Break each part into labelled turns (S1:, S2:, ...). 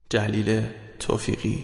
S1: جلیل توفیقی.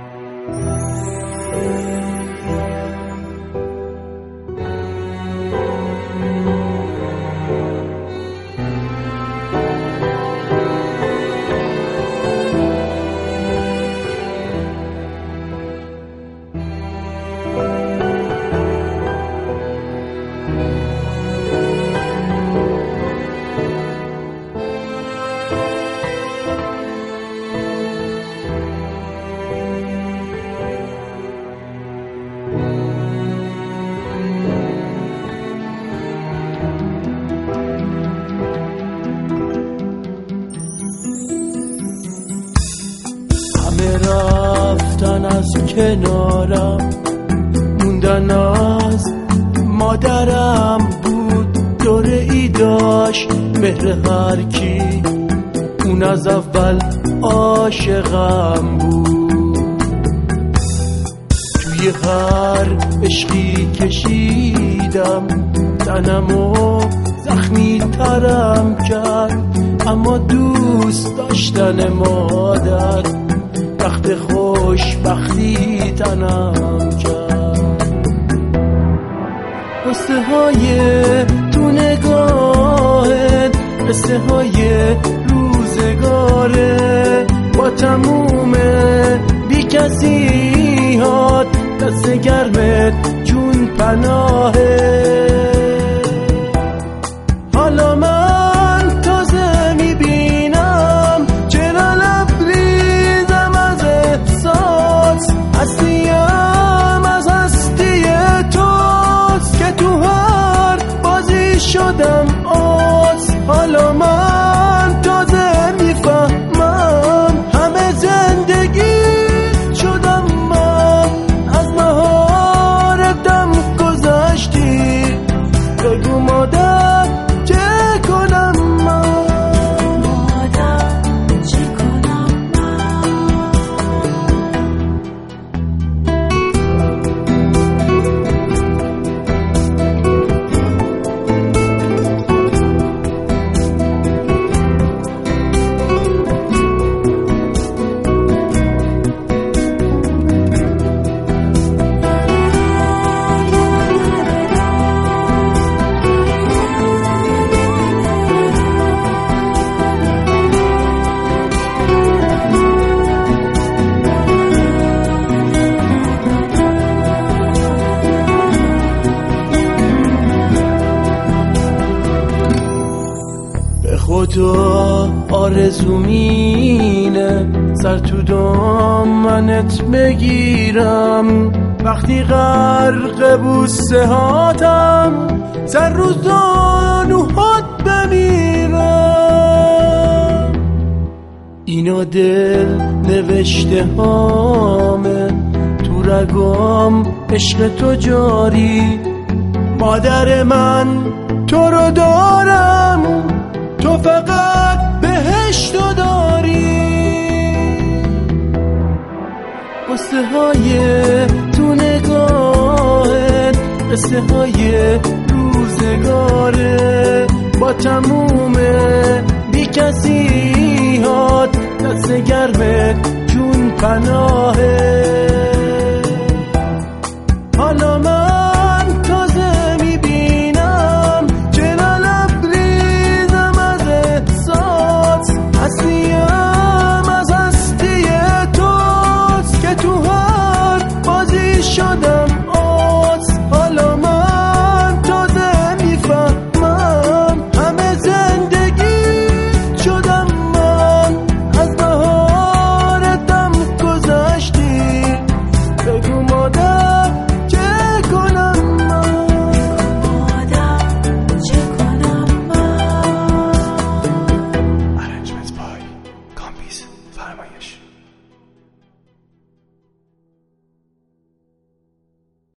S2: رفتن از کنارم، موندن از مادرم بود. دوره ای داشت مهر هر کی، اون از اول عاشقم بود. توی هر عشقی کشیدم، تنمو زخمی ترم کرد. اما دوست داشتن مادر وقت خوشبختی تنم کرد. قصه های تو نگاهت، قصه های روزگاره، با تموم بی کسی هات، دست گرمت جون پناهه. حالا من تازه میبینم چرا لبریزم از احساس. هستیم از هستی توست که تو هر بازی شدم آس. حالا من تازه میفهمم همه زندگی شدم من. از نهار دم گذشتی، بگو مادر چه کنم من؟ مادر چه کنم خدا آرزومینه سر تو دامنت بگیرم. وقتی غرق بوسه هاتم، سر رو زانوهات بمیرم. اینا دل نوشته هامه، تو رگام عشق تو جاری. مادر من تو رو دارم، تو فقط بهشتو داری. قصه های تو نگاهت، قصه های روزگاره، با تموم بی کسی هات، دست گرمت جون پناه.